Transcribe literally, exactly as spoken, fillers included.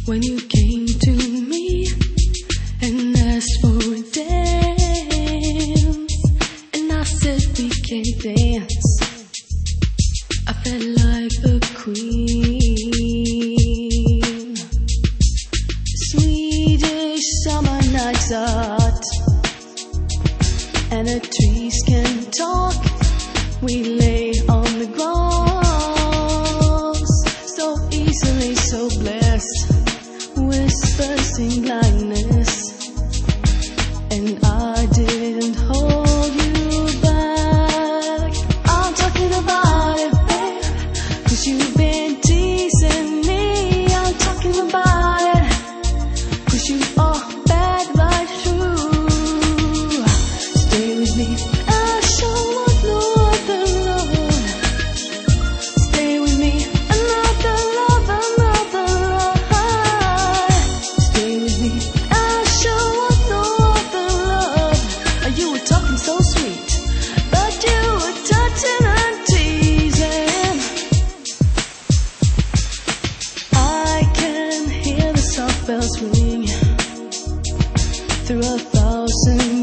When you came to me and asked for a dance, and I said we can't dance, I felt like a queen. Swedish summer nights are hot, and the trees can talk. We lay on the grass, so easily, so blessed. Whispers in blindness, and I didn't hold you back. I'm talking about it, babe, 'cause you've been teasing me. I'm talking about it, 'cause you are bad right through. Stay with me, I'll show what no other love. Stay with me, another love, another love. Stay with me, I'll show what no other love. You were talking so sweet, but you were touching and teasing. I can hear the soft bells ring through a thousand